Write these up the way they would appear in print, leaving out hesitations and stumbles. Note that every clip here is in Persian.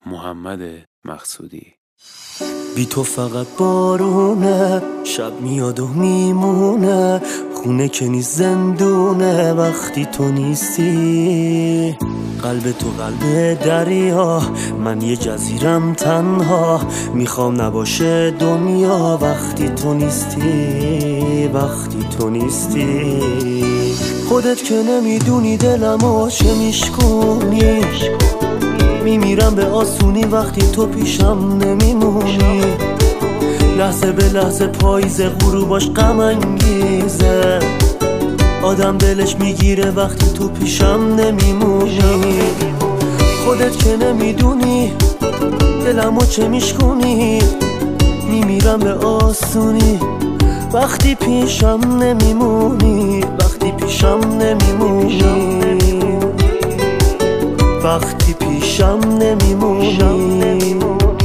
محمد مقصودی. بی تو فقط بارونه، شب میاد و میمونه، خونه که نیست زندونه وقتی تو نیستی. قلب تو قلب دریا، من یه جزیرم تنها، میخوام نباشه دنیا وقتی تو نیستی. وقتی تو نیستی خودت که نمیدونی دلمو چه میشکونی، میمیرم به آسونی وقتی تو پیشم نمیمونی. لحظه به لحظه پاییز غروباش غم انگیزه، آدم دلش میگیره وقتی تو پیشم نمیمونی. خودت که نمیدونی دلمو چه میشکونی، میمیرم به آسونی وقتی پیشم نمیمونی. وقتی پیشم نمیمونی، وقتی پیشم نمیمونی.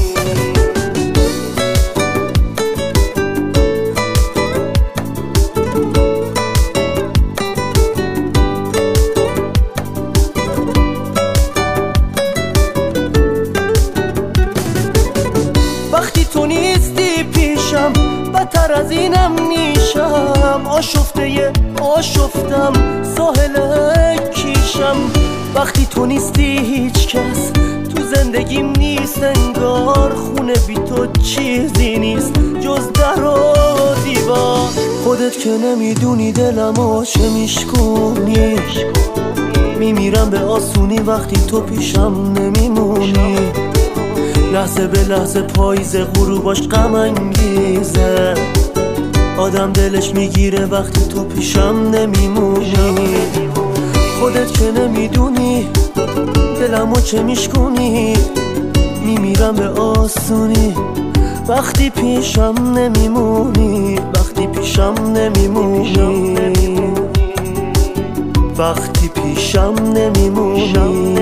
وقتی تو نیستی پیشم بدتر از اینم میشم، آشفتم ساحل کیشم. وقتی تو نیستی هیچ کس تو زندگیم نیست، انگار خونه بی تو چیزی نیست جز در و دیوار. خودت که نمیدونی دلمو چه میشکونی، میمیرم به آسونی وقتی تو پیشم نمیمونی. لحظه به لحظه پاییز غروباش غم انگیزه، آدم دلش میگیره وقتی تو پیشم نمیمونی. خودت که نمیدونی دلمو چه میشکونی، میمیرم به آسونی وقتی پیشم نمیمونی. وقتی پیشم نمیمونی، وقتی پیشم نمیمونی.